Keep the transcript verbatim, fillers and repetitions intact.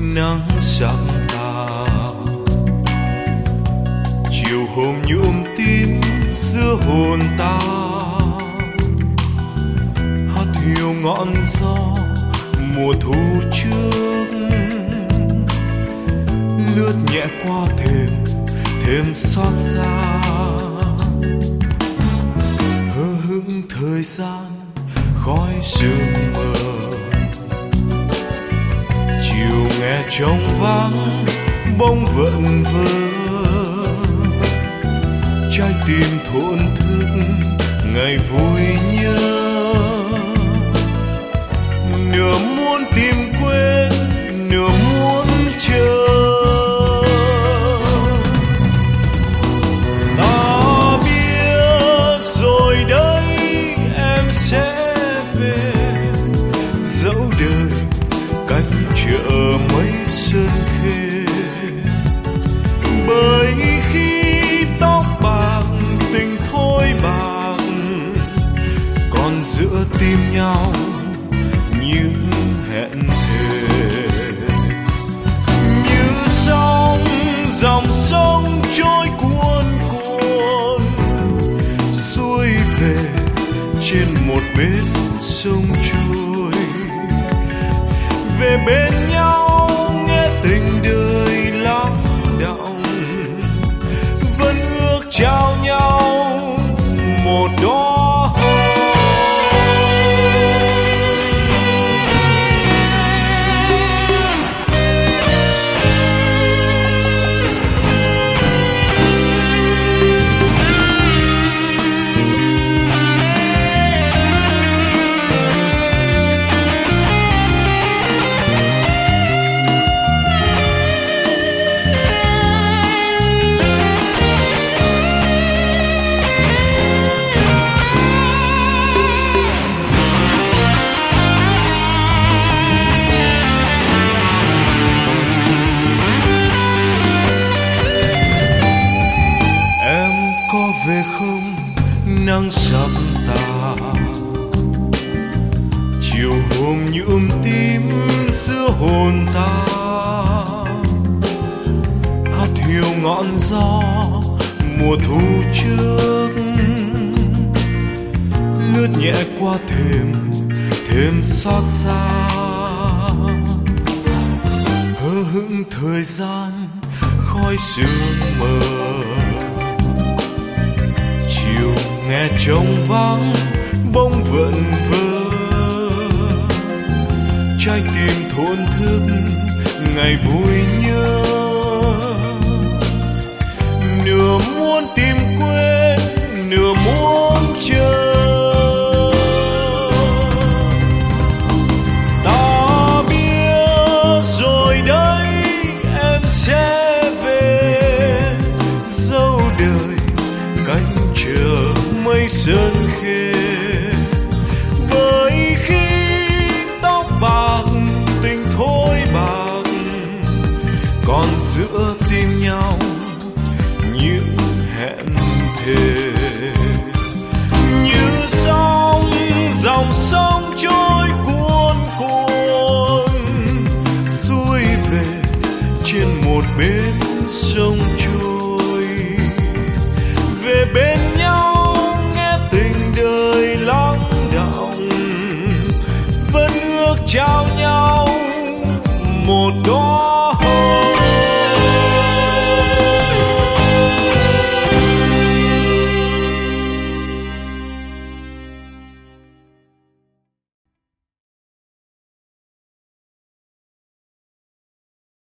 nắng sắp tà. Chiều hôm nhuộm tím giữa hồn ta, hát hiu ngọn gió mùa thu trước, lướt nhẹ qua thềm thềm xót xa. Hờ hững thời gian khói sương mờ, chiều nghe trống vắng bỗng vẩn vơ. Trái tim thổn thức ngày vui nhớ, nửa muốn tìm quên nửa muốn chờ. Ta biết rồi đấy em sẽ về, dẫu đời cách chợ mấy sơn khê. Bởi khi tóc bạc tình thôi bạc, còn giữa tim nhau những hẹn thề. Như sóng dòng sông trôi cuồn cuộn, xuôi về trên một bên sông trôi. Về bên nhau nghe tình đời lắng đọng, vẫn ước trao nhau một đóa hồng. Về không nắng sắp tà, chiều hôm nhuộm tím giữa hồn ta. Hát hiu ngọn gió mùa thu trước, lướt nhẹ qua thềm thềm xót xa. Hờ hững thời gian khói sương mờ, nghe trống vắng bỗng vẩn vơ. Trái tim thổn thức ngày vui nhớ, nửa muốn tìm quên nửa muốn chờ. Ta biết rồi đấy em sẽ về, dẫu đời cách chờ mấy sơn khê. Bởi khi tóc bạc tình thôi bạc, còn giữa tim nhau những hẹn thề. Như sóng dòng sông trôi cuồn cuộn, xuôi về trên một bên sông trôi.